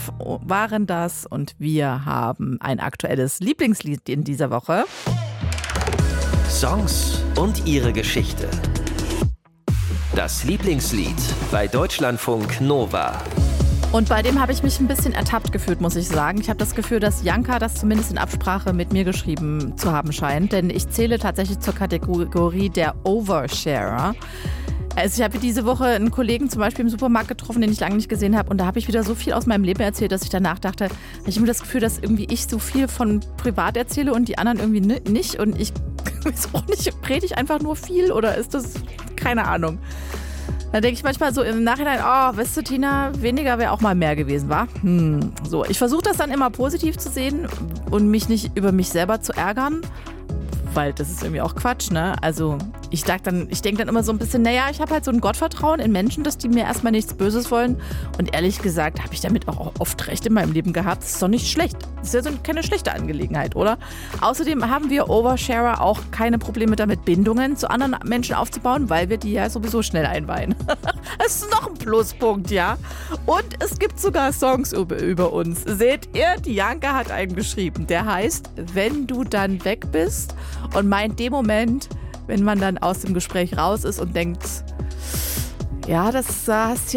waren das und wir haben ein aktuelles Lieblingslied in dieser Woche. Songs und ihre Geschichte. Das Lieblingslied bei Deutschlandfunk Nova. Und bei dem habe ich mich ein bisschen ertappt gefühlt, muss ich sagen. Ich habe das Gefühl, dass Janka das zumindest in Absprache mit mir geschrieben zu haben scheint. Denn ich zähle tatsächlich zur Kategorie der Oversharer. Also ich habe diese Woche einen Kollegen zum Beispiel im Supermarkt getroffen, den ich lange nicht gesehen habe. Und da habe ich wieder so viel aus meinem Leben erzählt, dass ich danach dachte, ich habe das Gefühl, dass irgendwie ich so viel von privat erzähle und die anderen irgendwie nicht. Und ich weiß auch nicht, rede ich einfach nur viel oder ist das, keine Ahnung. Da denke ich manchmal so im Nachhinein, weißt du, Tina, weniger wäre auch mal mehr gewesen, wa? So, ich versuche das dann immer positiv zu sehen und mich nicht über mich selber zu ärgern. Weil das ist irgendwie auch Quatsch, ne? Also ich denke dann immer so ein bisschen, naja, ich habe halt so ein Gottvertrauen in Menschen, dass die mir erstmal nichts Böses wollen. Und ehrlich gesagt habe ich damit auch oft recht in meinem Leben gehabt. Das ist doch nicht schlecht. Das ist ja so keine schlechte Angelegenheit, oder? Außerdem haben wir Oversharer auch keine Probleme damit, Bindungen zu anderen Menschen aufzubauen, weil wir die ja sowieso schnell einweihen. Das ist noch ein Pluspunkt, ja? Und es gibt sogar Songs über uns. Seht ihr, die Janka hat einen geschrieben. Der heißt, wenn du dann weg bist. Und meint dem Moment, wenn man dann aus dem Gespräch raus ist und denkt, ja, das hast